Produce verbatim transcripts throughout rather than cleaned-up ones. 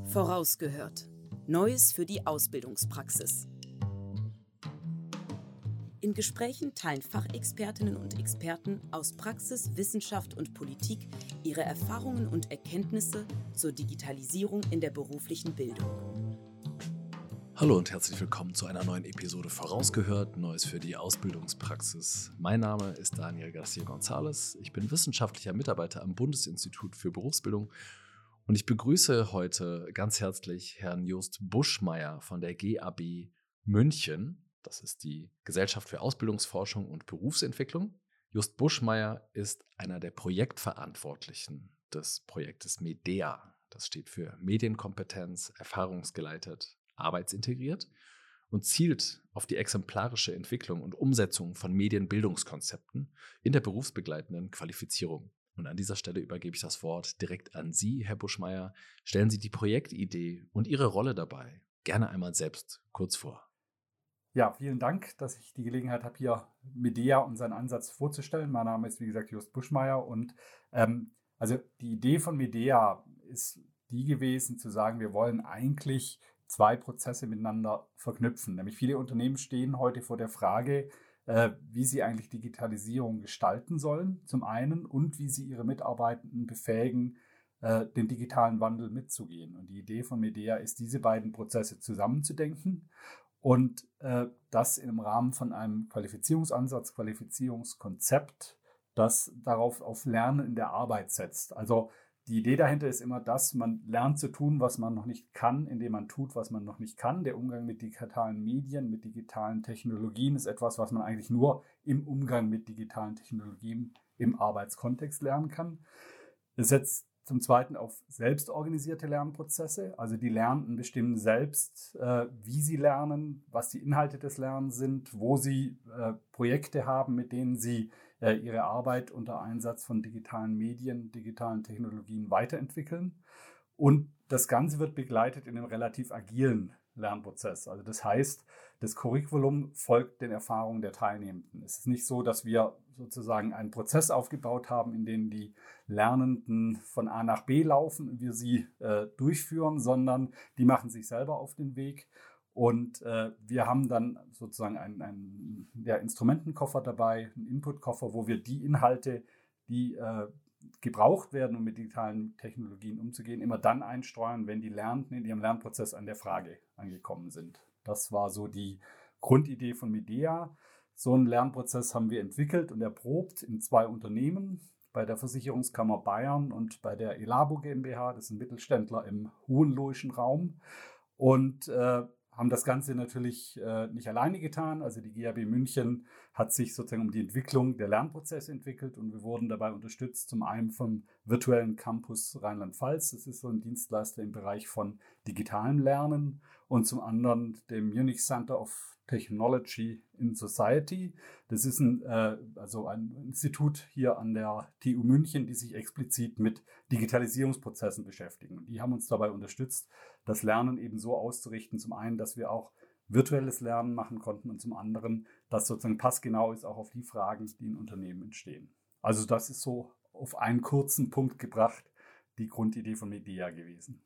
Vorausgehört. Neues für die Ausbildungspraxis. In Gesprächen teilen Fachexpertinnen und Experten aus Praxis, Wissenschaft und Politik ihre Erfahrungen und Erkenntnisse zur Digitalisierung in der beruflichen Bildung. Hallo und herzlich willkommen zu einer neuen Episode Vorausgehört, Neues für die Ausbildungspraxis. Mein Name ist Daniel Garcia-González. Ich bin wissenschaftlicher Mitarbeiter am Bundesinstitut für Berufsbildung und ich begrüße heute ganz herzlich Herrn Jost Buschmeier von der G A B München. Das ist die Gesellschaft für Ausbildungsforschung und Berufsentwicklung. Jost Buschmeier ist einer der Projektverantwortlichen des Projektes MEDEA. Das steht für Medienkompetenz, erfahrungsgeleitet, arbeitsintegriert und zielt auf die exemplarische Entwicklung und Umsetzung von Medienbildungskonzepten in der berufsbegleitenden Qualifizierung. Und an dieser Stelle übergebe ich das Wort direkt an Sie, Herr Buschmeier. Stellen Sie die Projektidee und Ihre Rolle dabei gerne einmal selbst kurz vor. Ja, vielen Dank, dass ich die Gelegenheit habe, hier MEDEA und seinen Ansatz vorzustellen. Mein Name ist, wie gesagt, Jost Buschmeier und ähm, also die Idee von MEDEA ist die gewesen, zu sagen, wir wollen eigentlich zwei Prozesse miteinander verknüpfen. Nämlich viele Unternehmen stehen heute vor der Frage, äh, wie sie eigentlich Digitalisierung gestalten sollen, zum einen, und wie sie ihre Mitarbeitenden befähigen, äh, den digitalen Wandel mitzugehen. Und die Idee von MEDEA ist, diese beiden Prozesse zusammenzudenken und äh, das im Rahmen von einem Qualifizierungsansatz, Qualifizierungskonzept, das darauf auf Lernen in der Arbeit setzt. Also die Idee dahinter ist immer, dass man lernt zu tun, was man noch nicht kann, indem man tut, was man noch nicht kann. Der Umgang mit digitalen Medien, mit digitalen Technologien ist etwas, was man eigentlich nur im Umgang mit digitalen Technologien im Arbeitskontext lernen kann. Es setzt zum Zweiten auf selbstorganisierte Lernprozesse. Also die Lernenden bestimmen selbst, äh, wie sie lernen, was die Inhalte des Lernens sind, wo sie äh, Projekte haben, mit denen sie äh, ihre Arbeit unter Einsatz von digitalen Medien, digitalen Technologien weiterentwickeln. Und das Ganze wird begleitet in einem relativ agilen Lernprozess. Also das heißt, das Curriculum folgt den Erfahrungen der Teilnehmenden. Es ist nicht so, dass wir sozusagen einen Prozess aufgebaut haben, in dem die Lernenden von A nach B laufen und wir sie äh, durchführen, sondern die machen sich selber auf den Weg. Und äh, wir haben dann sozusagen einen, einen ja, Instrumentenkoffer dabei, einen Inputkoffer, wo wir die Inhalte, die äh, gebraucht werden, um mit digitalen Technologien umzugehen, immer dann einsteuern, wenn die Lernenden in ihrem Lernprozess an der Frage angekommen sind. Das war so die Grundidee von MEDEA. So einen Lernprozess haben wir entwickelt und erprobt in zwei Unternehmen, bei der Versicherungskammer Bayern und bei der Elabo GmbH. Das sind Mittelständler im hohenlohischen Raum. Und äh, haben das Ganze natürlich äh, nicht alleine getan. Also die G A B München hat sich sozusagen um die Entwicklung der Lernprozesse entwickelt und wir wurden dabei unterstützt, zum einen vom virtuellen Campus Rheinland-Pfalz, das ist so ein Dienstleister im Bereich von digitalem Lernen, und zum anderen dem Munich Center of Technology in Society. Das ist ein, äh, also ein Institut hier an der T U München, die sich explizit mit Digitalisierungsprozessen beschäftigen. Und die haben uns dabei unterstützt, das Lernen eben so auszurichten, zum einen, dass wir auch virtuelles Lernen machen konnten und zum anderen, dass sozusagen passgenau ist auch auf die Fragen, die in Unternehmen entstehen. Also das ist so auf einen kurzen Punkt gebracht die Grundidee von MEDEA gewesen.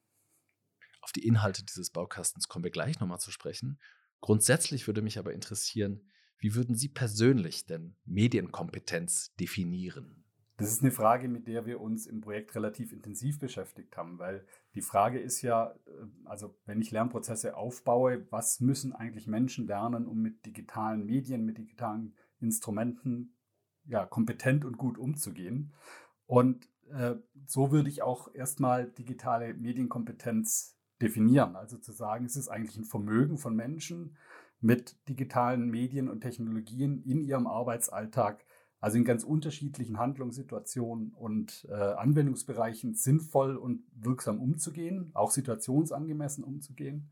Auf die Inhalte dieses Baukastens kommen wir gleich nochmal zu sprechen. Grundsätzlich würde mich aber interessieren, wie würden Sie persönlich denn Medienkompetenz definieren? Das ist eine Frage, mit der wir uns im Projekt relativ intensiv beschäftigt haben, weil die Frage ist ja, also wenn ich Lernprozesse aufbaue, was müssen eigentlich Menschen lernen, um mit digitalen Medien, mit digitalen Instrumenten ja, kompetent und gut umzugehen? Und äh, so würde ich auch erstmal digitale Medienkompetenz definieren. Also zu sagen, es ist eigentlich ein Vermögen von Menschen, mit digitalen Medien und Technologien in ihrem Arbeitsalltag, also in ganz unterschiedlichen Handlungssituationen und äh, Anwendungsbereichen sinnvoll und wirksam umzugehen, auch situationsangemessen umzugehen,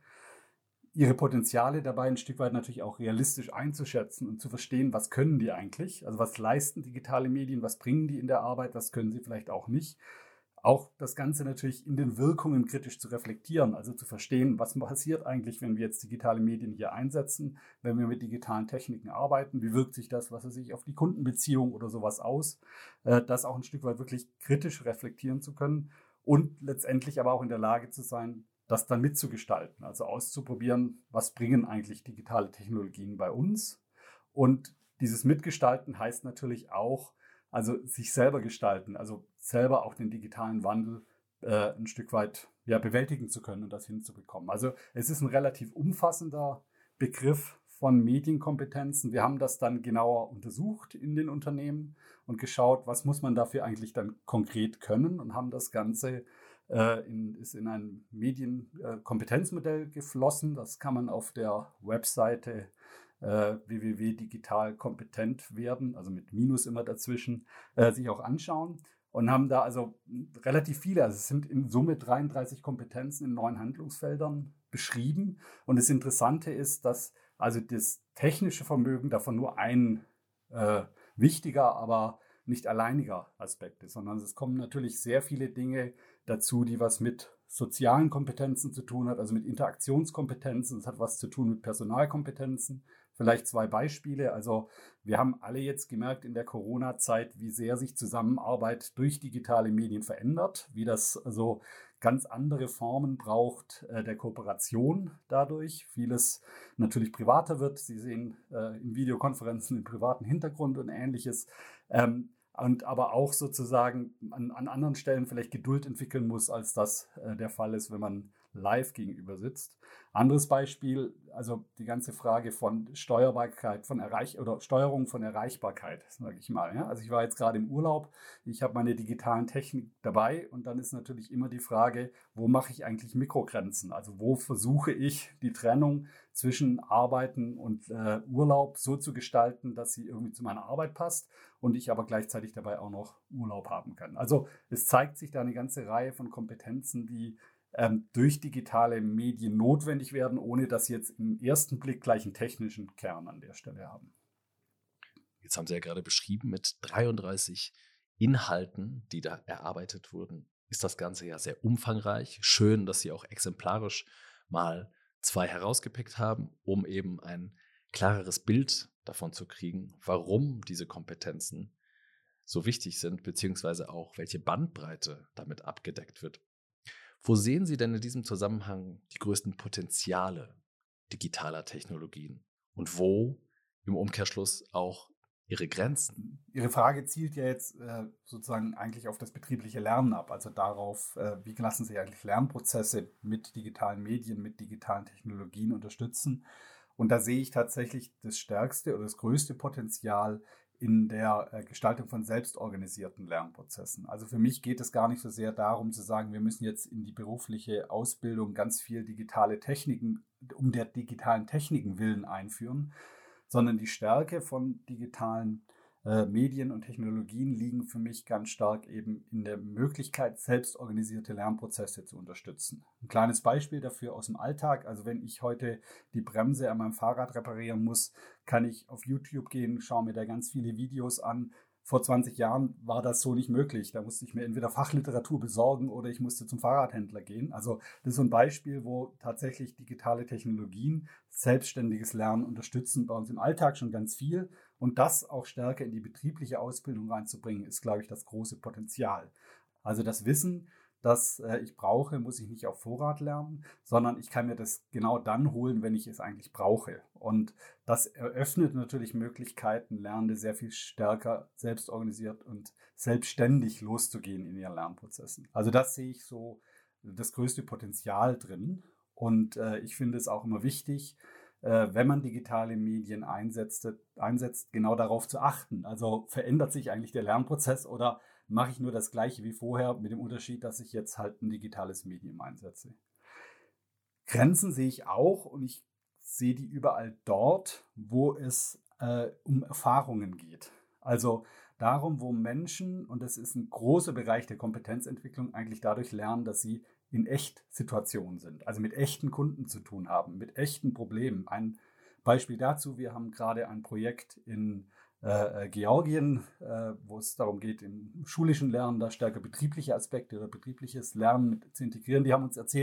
ihre Potenziale dabei ein Stück weit natürlich auch realistisch einzuschätzen und zu verstehen, was können die eigentlich, also was leisten digitale Medien, was bringen die in der Arbeit, was können sie vielleicht auch nicht. Auch das Ganze natürlich in den Wirkungen kritisch zu reflektieren, also zu verstehen, was passiert eigentlich, wenn wir jetzt digitale Medien hier einsetzen, wenn wir mit digitalen Techniken arbeiten, wie wirkt sich das, was weiß ich, auf die Kundenbeziehung oder sowas aus, das auch ein Stück weit wirklich kritisch reflektieren zu können und letztendlich aber auch in der Lage zu sein, das dann mitzugestalten, also auszuprobieren, was bringen eigentlich digitale Technologien bei uns. Und dieses Mitgestalten heißt natürlich auch, also sich selber gestalten, also selber auch den digitalen Wandel äh, ein Stück weit ja, bewältigen zu können und das hinzubekommen. Also es ist ein relativ umfassender Begriff von Medienkompetenzen. Wir haben das dann genauer untersucht in den Unternehmen und geschaut, was muss man dafür eigentlich dann konkret können und haben das Ganze äh, in, ist in ein Medienkompetenzmodell äh, geflossen. Das kann man auf der Webseite äh, w w w punkt digital kompetent werden, also mit Minus immer dazwischen, äh, sich auch anschauen. Und haben da also relativ viele, also es sind in Summe dreiunddreißig Kompetenzen in neun Handlungsfeldern beschrieben. Und das Interessante ist, dass also das technische Vermögen davon nur ein äh, wichtiger, aber nicht alleiniger Aspekt ist, sondern es kommen natürlich sehr viele Dinge dazu, die was mit sozialen Kompetenzen zu tun hat, also mit Interaktionskompetenzen. Es hat was zu tun mit Personalkompetenzen. Vielleicht zwei Beispiele. Also wir haben alle jetzt gemerkt in der Corona-Zeit, wie sehr sich Zusammenarbeit durch digitale Medien verändert, wie das also ganz andere Formen braucht äh, der Kooperation dadurch. Vieles natürlich privater wird. Sie sehen äh, in Videokonferenzen im privaten Hintergrund und Ähnliches. Ähm, und aber auch sozusagen an, an anderen Stellen vielleicht Geduld entwickeln muss, als das äh, der Fall ist, wenn man live gegenüber sitzt. Anderes Beispiel, also die ganze Frage von Steuerbarkeit, von Erreich oder Steuerung von Erreichbarkeit, sage ich mal. Ja? Also ich war jetzt gerade im Urlaub, ich habe meine digitalen Technik dabei und dann ist natürlich immer die Frage, wo mache ich eigentlich Mikrogrenzen? Also wo versuche ich die Trennung zwischen Arbeiten und äh, Urlaub so zu gestalten, dass sie irgendwie zu meiner Arbeit passt und ich aber gleichzeitig dabei auch noch Urlaub haben kann. Also es zeigt sich da eine ganze Reihe von Kompetenzen, die ähm, durch digitale Medien notwendig werden, ohne dass sie jetzt im ersten Blick gleich einen technischen Kern an der Stelle haben. Jetzt haben Sie ja gerade beschrieben, mit dreiunddreißig Inhalten, die da erarbeitet wurden, ist das Ganze ja sehr umfangreich. Schön, dass Sie auch exemplarisch mal zwei herausgepickt haben, um eben ein klareres Bild davon zu kriegen, warum diese Kompetenzen so wichtig sind, beziehungsweise auch welche Bandbreite damit abgedeckt wird. Wo sehen Sie denn in diesem Zusammenhang die größten Potenziale digitaler Technologien und wo im Umkehrschluss auch Ihre Grenzen? Ihre Frage zielt ja jetzt äh, sozusagen eigentlich auf das betriebliche Lernen ab, also darauf, äh, wie lassen sich eigentlich Lernprozesse mit digitalen Medien, mit digitalen Technologien unterstützen. Und da sehe ich tatsächlich das stärkste oder das größte Potenzial in der äh, Gestaltung von selbstorganisierten Lernprozessen. Also für mich geht es gar nicht so sehr darum zu sagen, wir müssen jetzt in die berufliche Ausbildung ganz viel digitale Techniken, um der digitalen Techniken willen einführen, sondern die Stärke von digitalen äh, Medien und Technologien liegen für mich ganz stark eben in der Möglichkeit, selbstorganisierte Lernprozesse zu unterstützen. Ein kleines Beispiel dafür aus dem Alltag. Also wenn ich heute die Bremse an meinem Fahrrad reparieren muss, kann ich auf YouTube gehen, schaue mir da ganz viele Videos an. Vor zwanzig Jahren war das so nicht möglich. Da musste ich mir entweder Fachliteratur besorgen oder ich musste zum Fahrradhändler gehen. Also das ist so ein Beispiel, wo tatsächlich digitale Technologien selbstständiges Lernen unterstützen. Bei uns im Alltag schon ganz viel. Und das auch stärker in die betriebliche Ausbildung reinzubringen, ist, glaube ich, das große Potenzial. Also das Wissen, das äh, ich brauche, muss ich nicht auf Vorrat lernen, sondern ich kann mir das genau dann holen, wenn ich es eigentlich brauche. Und das eröffnet natürlich Möglichkeiten, Lernende sehr viel stärker selbstorganisiert und selbstständig loszugehen in ihren Lernprozessen. Also das sehe ich so das größte Potenzial drin. Und äh, ich finde es auch immer wichtig, äh, wenn man digitale Medien einsetzt, einsetzt, genau darauf zu achten. Also verändert sich eigentlich der Lernprozess oder mache ich nur das Gleiche wie vorher mit dem Unterschied, dass ich jetzt halt ein digitales Medium einsetze. Grenzen sehe ich auch und ich sehe die überall dort, wo es äh, um Erfahrungen geht. Also darum, wo Menschen, und das ist ein großer Bereich der Kompetenzentwicklung, eigentlich dadurch lernen, dass sie in Echtsituationen sind, also mit echten Kunden zu tun haben, mit echten Problemen. Ein Beispiel dazu, wir haben gerade ein Projekt in Äh, Georgien, äh, wo es darum geht, im schulischen Lernen da stärker betriebliche Aspekte oder betriebliches Lernen mit zu integrieren. Die haben uns erzählt,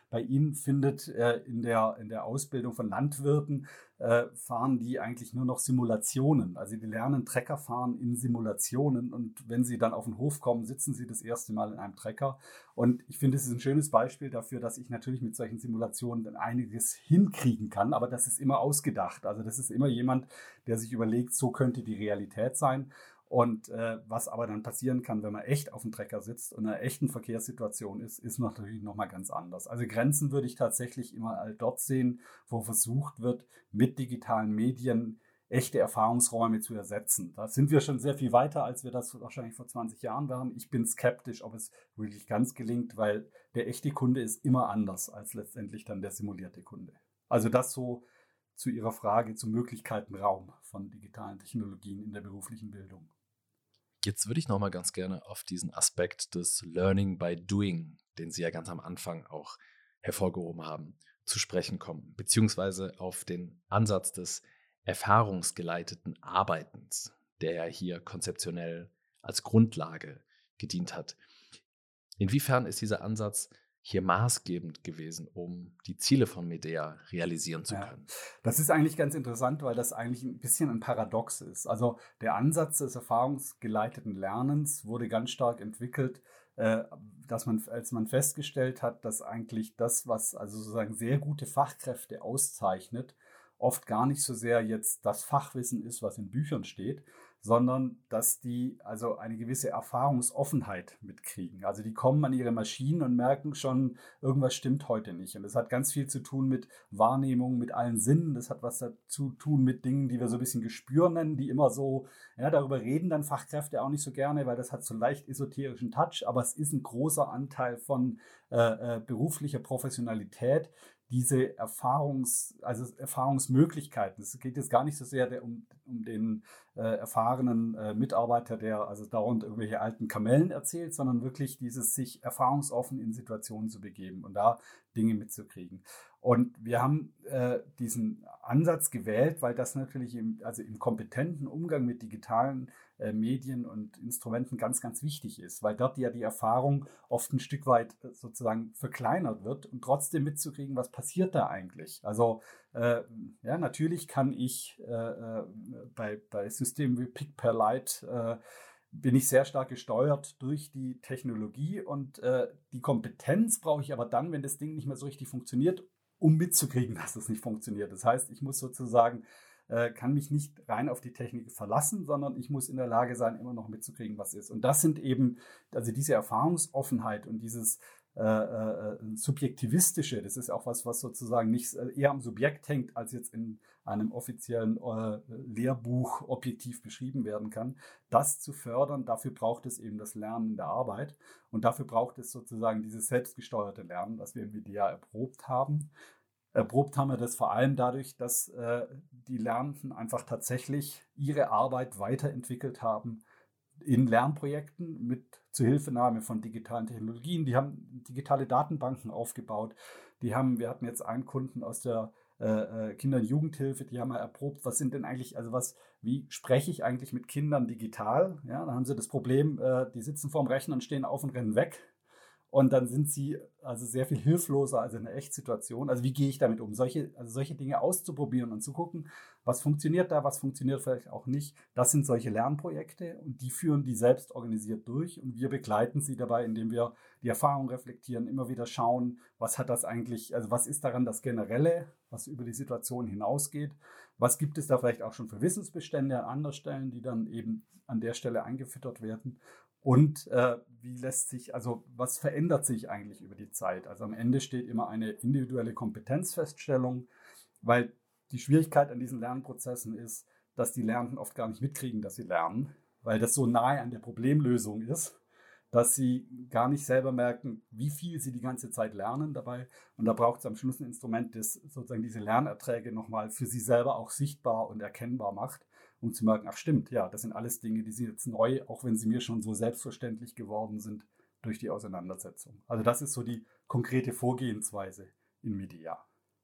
bei Ihnen findet äh, in der, in der Ausbildung von Landwirten, äh, fahren die eigentlich nur noch Simulationen. Also die lernen Trecker fahren in Simulationen und wenn sie dann auf den Hof kommen, sitzen sie das erste Mal in einem Trecker. Und ich finde, es ist ein schönes Beispiel dafür, dass ich natürlich mit solchen Simulationen dann einiges hinkriegen kann, aber das ist immer ausgedacht. Also das ist immer jemand, der sich überlegt, so könnte die Realität sein. Und äh, was aber dann passieren kann, wenn man echt auf dem Trecker sitzt und in einer echten Verkehrssituation ist, ist natürlich nochmal ganz anders. Also Grenzen würde ich tatsächlich immer all dort sehen, wo versucht wird, mit digitalen Medien echte Erfahrungsräume zu ersetzen. Da sind wir schon sehr viel weiter, als wir das wahrscheinlich vor zwanzig Jahren waren. Ich bin skeptisch, ob es wirklich ganz gelingt, weil der echte Kunde ist immer anders als letztendlich dann der simulierte Kunde. Also das so zu Ihrer Frage zum Möglichkeitenraum von digitalen Technologien in der beruflichen Bildung. Jetzt würde ich noch mal ganz gerne auf diesen Aspekt des Learning by Doing, den Sie ja ganz am Anfang auch hervorgehoben haben, zu sprechen kommen, beziehungsweise auf den Ansatz des erfahrungsgeleiteten Arbeitens, der ja hier konzeptionell als Grundlage gedient hat. Inwiefern ist dieser Ansatz hier maßgebend gewesen, um die Ziele von Medea realisieren zu können? Ja, das ist eigentlich ganz interessant, weil das eigentlich ein bisschen ein Paradox ist. Also der Ansatz des erfahrungsgeleiteten Lernens wurde ganz stark entwickelt, äh, dass man, als man festgestellt hat, dass eigentlich das, was also sozusagen sehr gute Fachkräfte auszeichnet, oft gar nicht so sehr jetzt das Fachwissen ist, was in Büchern steht, sondern dass die also eine gewisse Erfahrungsoffenheit mitkriegen. Also die kommen an ihre Maschinen und merken schon, irgendwas stimmt heute nicht. Und das hat ganz viel zu tun mit Wahrnehmung, mit allen Sinnen. Das hat was zu tun mit Dingen, die wir so ein bisschen Gespür nennen, die immer so, ja, darüber reden dann Fachkräfte auch nicht so gerne, weil das hat so leicht esoterischen Touch, aber es ist ein großer Anteil von äh, äh, beruflicher Professionalität, diese Erfahrungs, also Erfahrungsmöglichkeiten. Es geht jetzt gar nicht so sehr der, um, um den äh, erfahrenen äh, Mitarbeiter, der also dauernd irgendwelche alten Kamellen erzählt, sondern wirklich dieses sich erfahrungsoffen in Situationen zu begeben und da Dinge mitzukriegen. Und wir haben äh, diesen Ansatz gewählt, weil das natürlich im, also im kompetenten Umgang mit digitalen äh, Medien und Instrumenten ganz, ganz wichtig ist, weil dort ja die Erfahrung oft ein Stück weit sozusagen verkleinert wird und trotzdem mitzukriegen, was passiert da eigentlich. Also äh, ja, natürlich kann ich äh, bei, bei Systemen wie Pick-per-Light äh, bin ich sehr stark gesteuert durch die Technologie und äh, die Kompetenz brauche ich aber dann, wenn das Ding nicht mehr so richtig funktioniert, um mitzukriegen, dass das nicht funktioniert. Das heißt, ich muss sozusagen, äh, kann mich nicht rein auf die Technik verlassen, sondern ich muss in der Lage sein, immer noch mitzukriegen, was ist. Und das sind eben, also diese Erfahrungsoffenheit und dieses äh, äh, subjektivistische, das ist auch was, was sozusagen nicht eher am Subjekt hängt, als jetzt in einem offiziellen äh, Lehrbuch objektiv beschrieben werden kann. Das zu fördern, dafür braucht es eben das Lernen in der Arbeit und dafür braucht es sozusagen dieses selbstgesteuerte Lernen, was wir in Medea erprobt haben. Erprobt haben wir das vor allem dadurch, dass äh, die Lernenden einfach tatsächlich ihre Arbeit weiterentwickelt haben in Lernprojekten mit Zuhilfenahme von digitalen Technologien. Die haben digitale Datenbanken aufgebaut. Die haben, wir hatten jetzt einen Kunden aus der äh, Kinder- und Jugendhilfe, die haben mal erprobt, was sind denn eigentlich, also was, wie spreche ich eigentlich mit Kindern digital? Ja, da haben sie das Problem, äh, die sitzen vorm Rechner und stehen auf und rennen weg. Und dann sind sie also sehr viel hilfloser als in einer Echtsituation. Also wie gehe ich damit um? Solche, also solche Dinge auszuprobieren und zu gucken, was funktioniert da, was funktioniert vielleicht auch nicht. Das sind solche Lernprojekte und die führen die selbst organisiert durch und wir begleiten sie dabei, indem wir die Erfahrung reflektieren, immer wieder schauen, was hat das eigentlich, also was ist daran das Generelle, was über die Situation hinausgeht. Was gibt es da vielleicht auch schon für Wissensbestände an anderen Stellen, die dann eben an der Stelle eingefüttert werden. Und äh, wie lässt sich, also was verändert sich eigentlich über die Zeit? Also am Ende steht immer eine individuelle Kompetenzfeststellung, weil die Schwierigkeit an diesen Lernprozessen ist, dass die Lernenden oft gar nicht mitkriegen, dass sie lernen, weil das so nahe an der Problemlösung ist, dass sie gar nicht selber merken, wie viel sie die ganze Zeit lernen dabei. Und da braucht es am Schluss ein Instrument, das sozusagen diese Lernerträge nochmal für sie selber auch sichtbar und erkennbar macht, um zu merken, ach stimmt, ja, das sind alles Dinge, die sind jetzt neu, auch wenn sie mir schon so selbstverständlich geworden sind durch die Auseinandersetzung. Also das ist so die konkrete Vorgehensweise in Medea.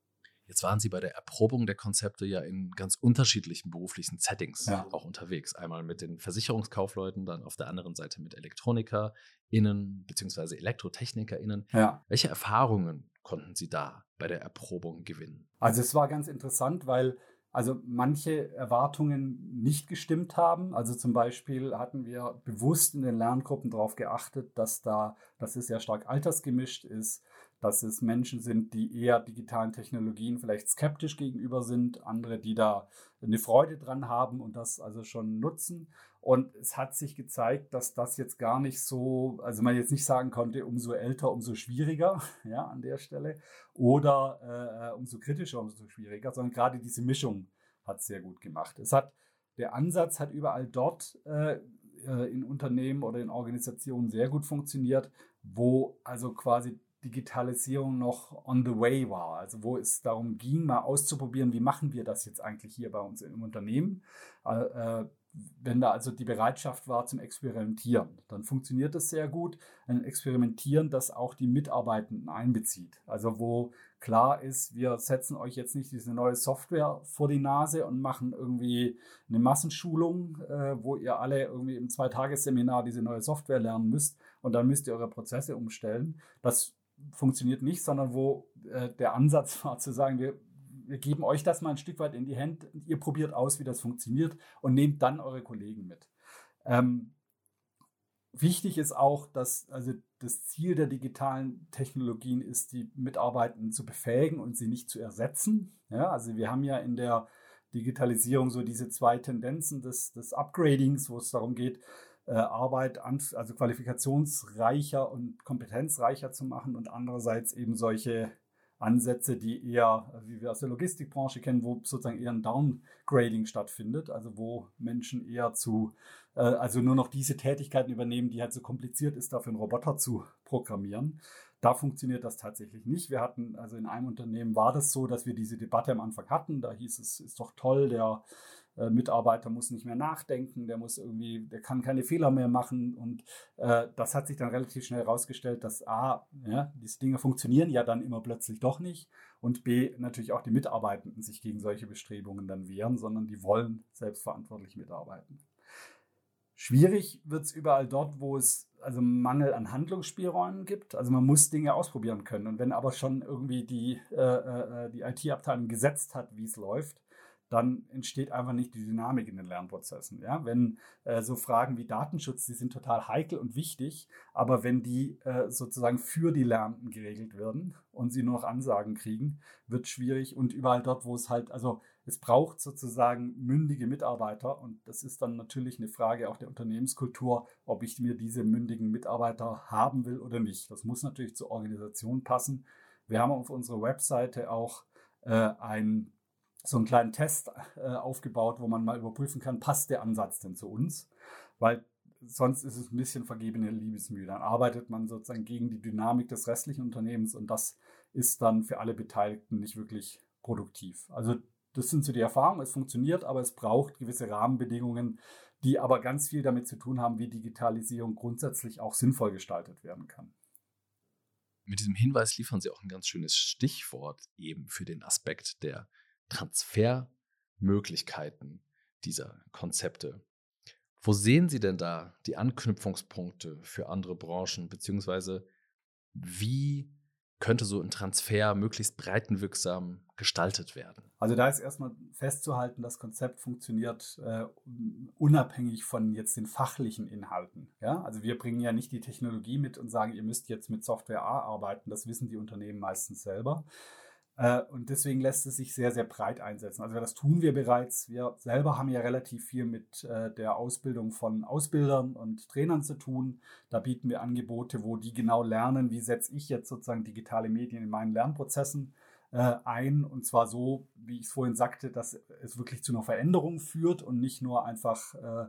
Jetzt waren Sie bei der Erprobung der Konzepte ja in ganz unterschiedlichen beruflichen Settings Ja. auch unterwegs. Einmal mit den Versicherungskaufleuten, dann auf der anderen Seite mit ElektronikerInnen bzw. ElektrotechnikerInnen. Ja. Welche Erfahrungen konnten Sie da bei der Erprobung gewinnen? Also es war ganz interessant, weil also manche Erwartungen nicht gestimmt haben. Also zum Beispiel hatten wir bewusst in den Lerngruppen darauf geachtet, dass da, dass es sehr stark altersgemischt ist, dass es Menschen sind, die eher digitalen Technologien vielleicht skeptisch gegenüber sind, andere, die da eine Freude dran haben und das also schon nutzen. Und es hat sich gezeigt, dass das jetzt gar nicht so, also man jetzt nicht sagen konnte, umso älter, umso schwieriger, ja, an der Stelle, oder äh, umso kritischer, umso schwieriger, sondern gerade diese Mischung hat es sehr gut gemacht. Es hat, der Ansatz hat überall dort äh, in Unternehmen oder in Organisationen sehr gut funktioniert, wo also quasi Digitalisierung noch on the way war, also wo es darum ging, mal auszuprobieren, wie machen wir das jetzt eigentlich hier bei uns im Unternehmen. Äh, wenn da also die Bereitschaft war zum Experimentieren, dann funktioniert das sehr gut. Ein Experimentieren, das auch die Mitarbeitenden einbezieht. Also wo klar ist, wir setzen euch jetzt nicht diese neue Software vor die Nase und machen irgendwie eine Massenschulung, äh, wo ihr alle irgendwie im Zweitagesseminar diese neue Software lernen müsst und dann müsst ihr eure Prozesse umstellen. Das funktioniert nicht, sondern wo äh, der Ansatz war zu sagen, wir Wir geben euch das mal ein Stück weit in die Hände und ihr probiert aus, wie das funktioniert und nehmt dann eure Kollegen mit. Ähm, wichtig ist auch, dass also das Ziel der digitalen Technologien ist, die Mitarbeitenden zu befähigen und sie nicht zu ersetzen. Ja, also wir haben ja in der Digitalisierung so diese zwei Tendenzen des, des Upgradings, wo es darum geht, äh, Arbeit, an, also qualifikationsreicher und kompetenzreicher zu machen und andererseits eben solche Ansätze, die eher, wie wir aus der Logistikbranche kennen, wo sozusagen eher ein Downgrading stattfindet, also wo Menschen eher zu, äh, also nur noch diese Tätigkeiten übernehmen, die halt so kompliziert ist, dafür einen Roboter zu programmieren. Da funktioniert das tatsächlich nicht. Wir hatten, also in einem Unternehmen war das so, dass wir diese Debatte am Anfang hatten. Da hieß es, ist doch toll, der äh, Mitarbeiter muss nicht mehr nachdenken, der muss irgendwie, der kann keine Fehler mehr machen. Und äh, das hat sich dann relativ schnell herausgestellt, dass A, ja, diese Dinge funktionieren ja dann immer plötzlich doch nicht. Und B, natürlich auch die Mitarbeitenden sich gegen solche Bestrebungen dann wehren, sondern die wollen selbstverantwortlich mitarbeiten. Schwierig wird es überall dort, wo es also Mangel an Handlungsspielräumen gibt. Also man muss Dinge ausprobieren können. Und wenn aber schon irgendwie die, äh, die I T-Abteilung gesetzt hat, wie es läuft, dann entsteht einfach nicht die Dynamik in den Lernprozessen. Ja? Wenn äh, so Fragen wie Datenschutz, die sind total heikel und wichtig, aber wenn die äh, sozusagen für die Lernenden geregelt werden und sie nur noch Ansagen kriegen, wird es schwierig. Und überall dort, wo es halt, also es braucht sozusagen mündige Mitarbeiter und das ist dann natürlich eine Frage auch der Unternehmenskultur, ob ich mir diese mündigen Mitarbeiter haben will oder nicht. Das muss natürlich zur Organisation passen. Wir haben auf unserer Webseite auch äh, ein so einen kleinen Test äh, aufgebaut, wo man mal überprüfen kann, passt der Ansatz denn zu uns? Weil sonst ist es ein bisschen vergebene Liebesmühe. Dann arbeitet man sozusagen gegen die Dynamik des restlichen Unternehmens und das ist dann für alle Beteiligten nicht wirklich produktiv. Also das sind so die Erfahrungen, es funktioniert, aber es braucht gewisse Rahmenbedingungen, die aber ganz viel damit zu tun haben, wie Digitalisierung grundsätzlich auch sinnvoll gestaltet werden kann. Mit diesem Hinweis liefern Sie auch ein ganz schönes Stichwort eben für den Aspekt der Transfermöglichkeiten dieser Konzepte. Wo sehen Sie denn da die Anknüpfungspunkte für andere Branchen, beziehungsweise wie könnte so ein Transfer möglichst breitenwirksam gestaltet werden? Also da ist erstmal festzuhalten, das Konzept funktioniert äh, unabhängig von jetzt den fachlichen Inhalten. Ja? Also wir bringen ja nicht die Technologie mit und sagen, ihr müsst jetzt mit Software A arbeiten. Das wissen die Unternehmen meistens selber. Und deswegen lässt es sich sehr, sehr breit einsetzen. Also das tun wir bereits. Wir selber haben ja relativ viel mit der Ausbildung von Ausbildern und Trainern zu tun. Da bieten wir Angebote, wo die genau lernen, wie setze ich jetzt sozusagen digitale Medien in meinen Lernprozessen ein. Und zwar so, wie ich es vorhin sagte, dass es wirklich zu einer Veränderung führt und nicht nur einfach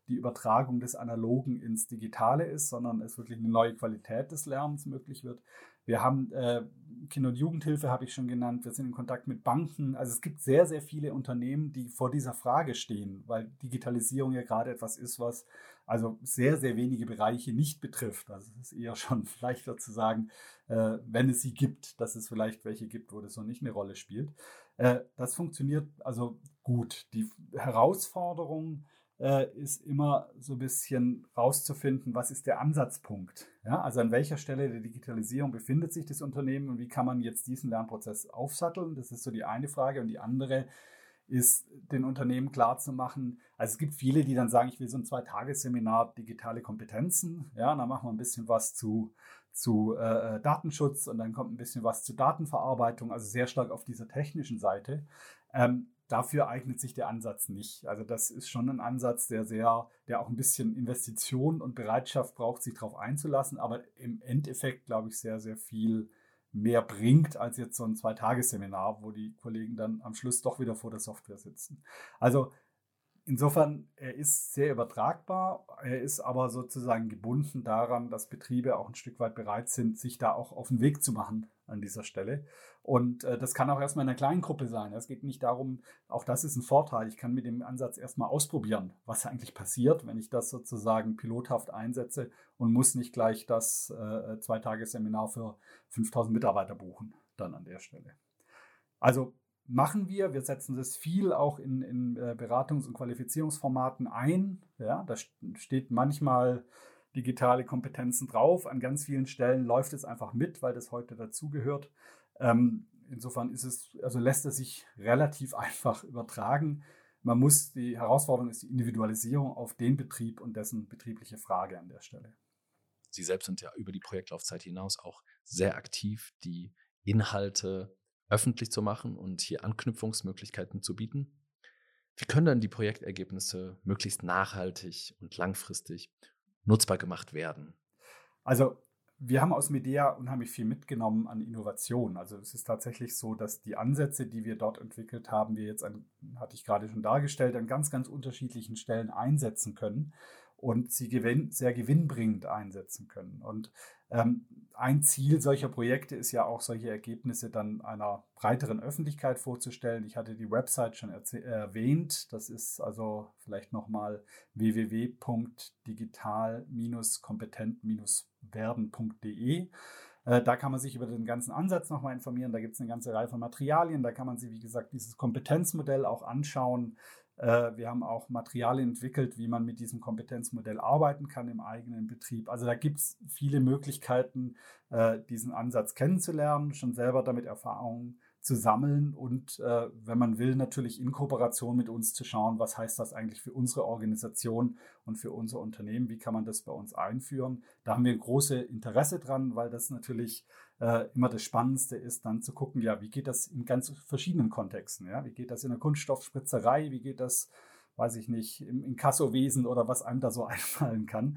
die Übertragung des Analogen ins Digitale ist, sondern es wirklich eine neue Qualität des Lernens möglich wird. Wir haben äh, Kinder- und Jugendhilfe, habe ich schon genannt. Wir sind in Kontakt mit Banken. Also es gibt sehr, sehr viele Unternehmen, die vor dieser Frage stehen, weil Digitalisierung ja gerade etwas ist, was also sehr, sehr wenige Bereiche nicht betrifft. Also es ist eher schon leichter zu sagen, äh, wenn es sie gibt, dass es vielleicht welche gibt, wo das noch nicht eine Rolle spielt. Äh, das funktioniert also gut. Die Herausforderung äh, ist immer so ein bisschen rauszufinden, was ist der Ansatzpunkt. Ja? Also an welcher Stelle der Digitalisierung befindet sich das Unternehmen und wie kann man jetzt diesen Lernprozess aufsatteln? Das ist so die eine Frage. Und die andere ist, den Unternehmen klarzumachen, also es gibt viele, die dann sagen, ich will so ein Zwei-Tages-Seminar digitale Kompetenzen, ja, dann machen wir ein bisschen was zu, zu äh, Datenschutz und dann kommt ein bisschen was zu Datenverarbeitung, also sehr stark auf dieser technischen Seite. Ähm, dafür eignet sich der Ansatz nicht. Also das ist schon ein Ansatz, der sehr, der auch ein bisschen Investition und Bereitschaft braucht, sich darauf einzulassen, aber im Endeffekt, glaube ich, sehr, sehr viel mehr bringt als jetzt so ein Zwei-Tages-Seminar, wo die Kollegen dann am Schluss doch wieder vor der Software sitzen. Also insofern, er ist sehr übertragbar, er ist aber sozusagen gebunden daran, dass Betriebe auch ein Stück weit bereit sind, sich da auch auf den Weg zu machen an dieser Stelle. Und äh, das kann auch erstmal in einer kleinen Gruppe sein. Es geht nicht darum, auch das ist ein Vorteil, ich kann mit dem Ansatz erstmal ausprobieren, was eigentlich passiert, wenn ich das sozusagen pilothaft einsetze und muss nicht gleich das äh, Zwei-Tage-Seminar für fünftausend Mitarbeiter buchen, dann an der Stelle. Also machen wir, wir setzen das viel auch in, in äh, Beratungs- und Qualifizierungsformaten ein. Ja, da steht manchmal digitale Kompetenzen drauf. An ganz vielen Stellen läuft es einfach mit, weil das heute dazugehört. Ähm, insofern ist es, also lässt es sich relativ einfach übertragen. Man muss, die Herausforderung ist die Individualisierung auf den Betrieb und dessen betriebliche Frage an der Stelle. Sie selbst sind ja über die Projektlaufzeit hinaus auch sehr aktiv, die Inhalte öffentlich zu machen und hier Anknüpfungsmöglichkeiten zu bieten. Wie können dann die Projektergebnisse möglichst nachhaltig und langfristig nutzbar gemacht werden? Also wir haben aus Medea unheimlich viel mitgenommen an Innovation. Also es ist tatsächlich so, dass die Ansätze, die wir dort entwickelt haben, wir jetzt, an, hatte ich gerade schon dargestellt, an ganz, ganz unterschiedlichen Stellen einsetzen können und sie gewinn, sehr gewinnbringend einsetzen können. Und ähm, ein Ziel solcher Projekte ist ja auch, solche Ergebnisse dann einer breiteren Öffentlichkeit vorzustellen. Ich hatte die Website schon erwähnt. Das ist also vielleicht nochmal w w w punkt digital kompetent werden punkt d e. Äh, da kann man sich über den ganzen Ansatz nochmal informieren. Da gibt es eine ganze Reihe von Materialien. Da kann man sich, wie gesagt, dieses Kompetenzmodell auch anschauen. Wir haben auch Materialien entwickelt, wie man mit diesem Kompetenzmodell arbeiten kann im eigenen Betrieb. Also da gibt es viele Möglichkeiten, diesen Ansatz kennenzulernen, schon selber damit Erfahrungen zu sammeln und, wenn man will, natürlich in Kooperation mit uns zu schauen, was heißt das eigentlich für unsere Organisation und für unser Unternehmen, wie kann man das bei uns einführen. Da haben wir ein großes Interesse dran, weil das natürlich immer das Spannendste ist, dann zu gucken, ja, wie geht das in ganz verschiedenen Kontexten, ja, wie geht das in der Kunststoffspritzerei, wie geht das, weiß ich nicht, im Inkassowesen oder was einem da so einfallen kann,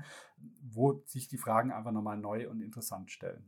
wo sich die Fragen einfach nochmal neu und interessant stellen.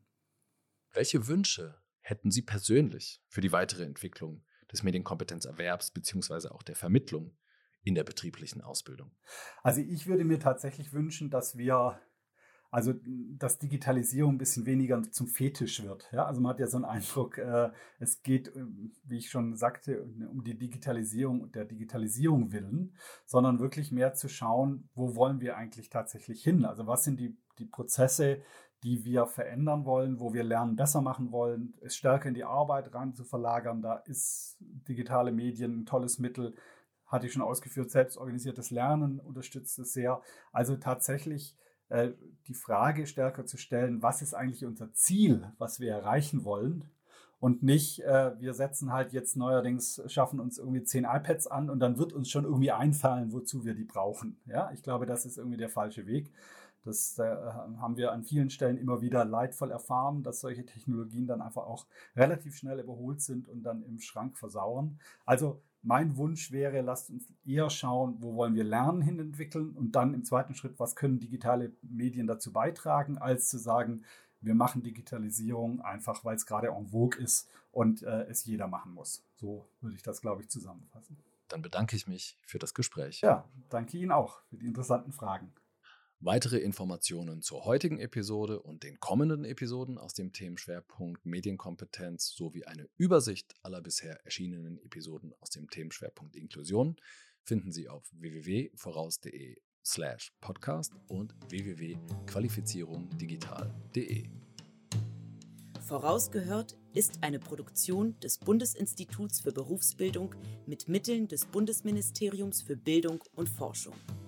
Welche Wünsche hätten Sie persönlich für die weitere Entwicklung des Medienkompetenzerwerbs beziehungsweise auch der Vermittlung in der betrieblichen Ausbildung? Also ich würde mir tatsächlich wünschen, dass wir Also, dass Digitalisierung ein bisschen weniger zum Fetisch wird. Ja? Also man hat ja so einen Eindruck, äh, es geht, wie ich schon sagte, um die Digitalisierung und der Digitalisierung willen, sondern wirklich mehr zu schauen, wo wollen wir eigentlich tatsächlich hin? Also was sind die, die Prozesse, die wir verändern wollen, wo wir Lernen besser machen wollen, es stärker in die Arbeit rein zu verlagern. Da ist digitale Medien ein tolles Mittel. Hatte ich schon ausgeführt, selbstorganisiertes Lernen unterstützt es sehr. Also tatsächlich die Frage stärker zu stellen, was ist eigentlich unser Ziel, was wir erreichen wollen und nicht, äh, wir setzen halt jetzt neuerdings, schaffen uns irgendwie zehn iPads an und dann wird uns schon irgendwie einfallen, wozu wir die brauchen. Ja, ich glaube, das ist irgendwie der falsche Weg. Das äh, haben wir an vielen Stellen immer wieder leidvoll erfahren, dass solche Technologien dann einfach auch relativ schnell überholt sind und dann im Schrank versauern. Also mein Wunsch wäre, lasst uns eher schauen, wo wollen wir Lernen hin entwickeln und dann im zweiten Schritt, was können digitale Medien dazu beitragen, als zu sagen, wir machen Digitalisierung einfach, weil es gerade en vogue ist und äh, es jeder machen muss. So würde ich das, glaube ich, zusammenfassen. Dann bedanke ich mich für das Gespräch. Ja, danke Ihnen auch für die interessanten Fragen. Weitere Informationen zur heutigen Episode und den kommenden Episoden aus dem Themenschwerpunkt Medienkompetenz sowie eine Übersicht aller bisher erschienenen Episoden aus dem Themenschwerpunkt Inklusion finden Sie auf w w w punkt voraus.de slash podcast und w w w punkt qualifizierungdigital punkt de. Vorausgehört ist eine Produktion des Bundesinstituts für Berufsbildung mit Mitteln des Bundesministeriums für Bildung und Forschung.